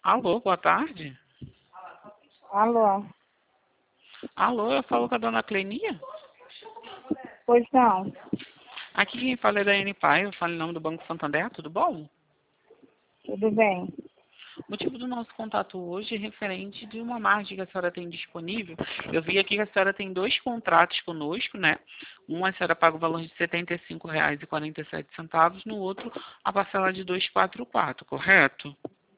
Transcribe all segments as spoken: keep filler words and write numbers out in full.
Alô, boa tarde. Alô? Alô, eu falo com a dona Clenia? Pois não. Aqui quem fala é da N Pai, eu falo em nome do Banco Santander, tudo bom? Tudo bem. O motivo do nosso contato hoje é referente de uma margem que a senhora tem disponível. Eu vi aqui que a senhora tem dois contratos conosco, né? Um a senhora paga o valor de setenta e cinco reais e quarenta e sete centavos, no outro a parcela de duzentos e quarenta e quatro, correto?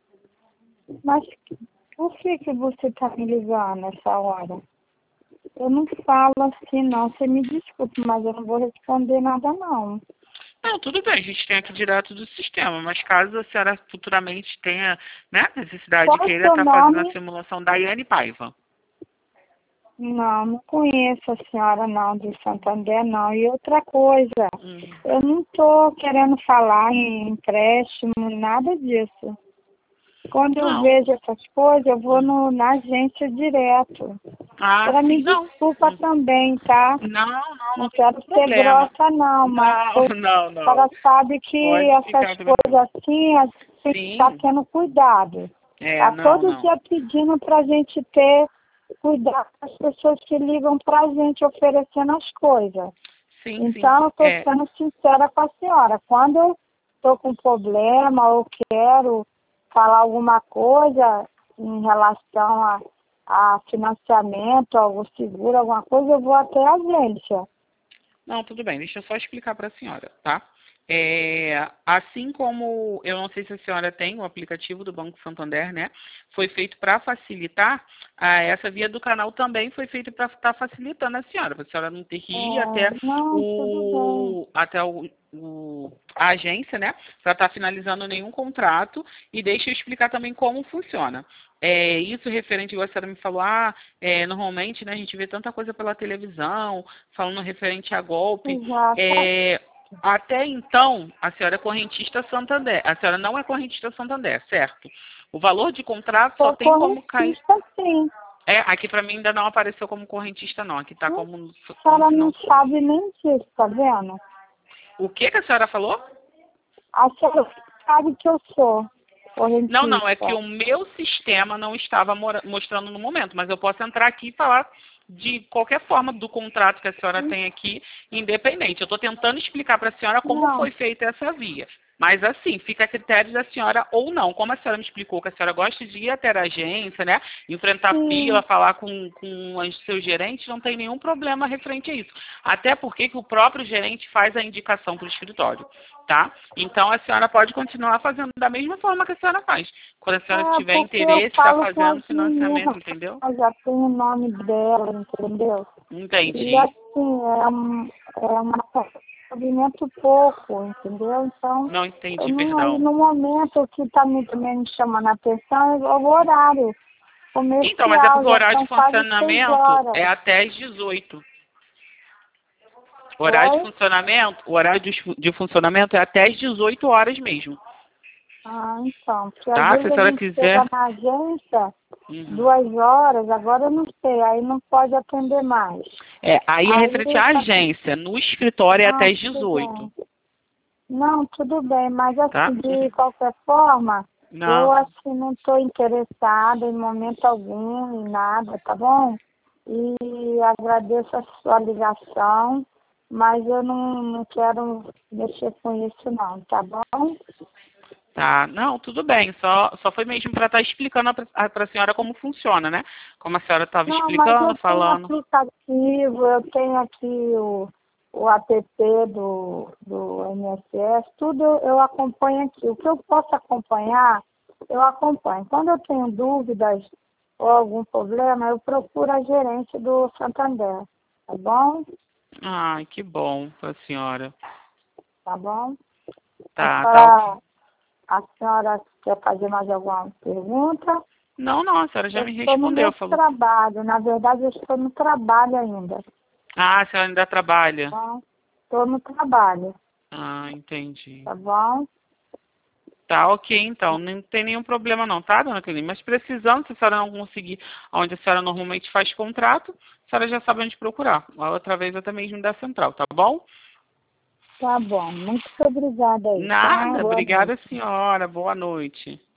Mas por que que você está me ligando nessa hora? Eu não falo assim, não. Você me desculpe, mas eu não vou responder nada, não. Não, tudo bem, a gente tem aqui direto do sistema, mas caso a senhora futuramente tenha, né, necessidade de Qual é o queira seu estar fazendo a nome? simulação da Daiane Paiva. Não, não conheço a senhora, não, de Santander, não. E outra coisa, Hum. eu não estou querendo falar em empréstimo, nada disso. Quando eu Não. vejo essas coisas, eu vou no, na agência direto. Ah, Ela sim, me não. desculpa também, tá? Não, não, Não não tem quero ser problema. grossa, não, mas Não, a não, senhora não. sabe que Pode essas ficar tranquilo. coisas assim, a gente tem que estar Sim. tendo cuidado. É, Tá não, todo não. dia pedindo para a gente ter cuidado com as pessoas que ligam para a gente oferecendo as coisas. Sim, sim. Então, eu estou É, sendo sincera com a senhora. Quando eu estou com problema ou quero falar alguma coisa em relação a, a financiamento, algum seguro, alguma coisa, eu vou até a agência. não, tudo bem, deixa eu só explicar para a senhora, tá? É, assim como, eu não sei se a senhora tem o aplicativo do Banco Santander, né? Foi feito para facilitar, ah, essa via do canal também foi feita para estar facilitando a senhora, para a senhora não ter que É, ir até, não, tudo bem. o, até o, o- a agência, né? Para estar finalizando nenhum contrato. E deixa eu explicar também como funciona. É, isso referente, igual a senhora me falou, ah, é, normalmente, né, a gente vê tanta coisa pela televisão, falando referente a golpe. Exato. É, até então, a senhora é correntista Santander. A senhora não é correntista Santander, certo? O valor de contrato só Sou tem como cair. correntista, sim. É, aqui para mim ainda não apareceu como correntista, não. Aqui está A como, como senhora se não não fosse. sabe nem disso, tá vendo? O que, que a senhora falou? A senhora sabe que eu sou Não, não, é que correntista. o meu sistema não estava mora- mostrando no momento, mas eu posso entrar aqui e falar de qualquer forma do contrato que a senhora tem aqui, independente. Eu estou tentando explicar para a senhora como Não, foi feita essa via. Mas assim, fica a critério da senhora ou não. Como a senhora me explicou que a senhora gosta de ir até a agência, né? Enfrentar fila, sim. falar com, com os seus gerentes, não tem nenhum problema referente a isso. Até porque que o próprio gerente faz a indicação para o escritório, tá? Então a senhora pode continuar fazendo da mesma forma que a senhora faz. Quando a senhora É tiver porque eu interesse, está falo com fazendo as financiamento, meninas, entendeu? eu já tenho o nome dela, entendeu? E Entendi. assim, é um, é um movimento pouco, entendeu? Então, Não eu entendi, não, aí perdão. no momento o que está me, também me chamando a atenção é o horário Então, mas é comercial, porque o já horário de são quase seis funcionamento horas. é até às dezoito. O horário de Oi? funcionamento, o horário de, de funcionamento é até às dezoito horas mesmo, Ah, então, porque às tá? Se vezes a a senhora gente chega quiser. na agência Uhum. duas horas, agora eu não sei, aí não pode atender mais. É, aí é Aí, referente à agência. No escritório é até não, às tudo dezoito, bem. Não, tudo bem, mas tá? assim, de qualquer forma, eu Não. assim não estou interessada em momento algum, em nada, tá bom? E agradeço a sua ligação, mas eu não, não quero mexer com isso não, tá bom? Tá, não, tudo bem. Só, só foi mesmo para estar explicando para a senhora como funciona, né? Como a senhora estava Não, mas explicando, eu tenho falando. aplicativo, eu tenho aqui o, o app do, do I N S S, tudo eu acompanho aqui. O que eu posso acompanhar, eu acompanho. Quando eu tenho dúvidas ou algum problema, eu procuro a gerente do Santander, tá bom? Ai, que bom para a senhora. Tá bom? A Tá, tá ok. senhora, a senhora quer fazer mais alguma pergunta? Não, não, a senhora já Eu me estou no respondeu, meu falou. trabalho, na verdade eu estou no trabalho ainda, Ah, a senhora ainda trabalha. tá bom? Estou no trabalho. Ah, entendi. Tá bom? Tá, ok, então. Não tem nenhum problema não, tá, dona Clínia? Mas precisando, se a senhora não conseguir onde a senhora normalmente faz contrato, a senhora já sabe onde procurar. A outra vez até mesmo da central, tá bom? Tá bom. Muito obrigada aí, tá? Nada, Boa noite. obrigada senhora. Boa noite.